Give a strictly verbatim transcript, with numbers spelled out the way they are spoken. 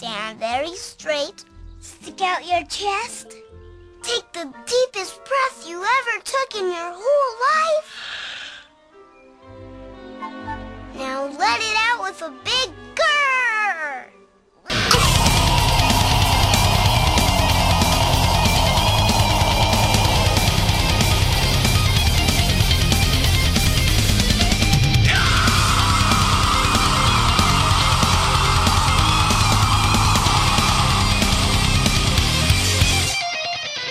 Stand very straight. Stick out your chest. Take the deepest breath you ever took in your whole life. Now let it out with a big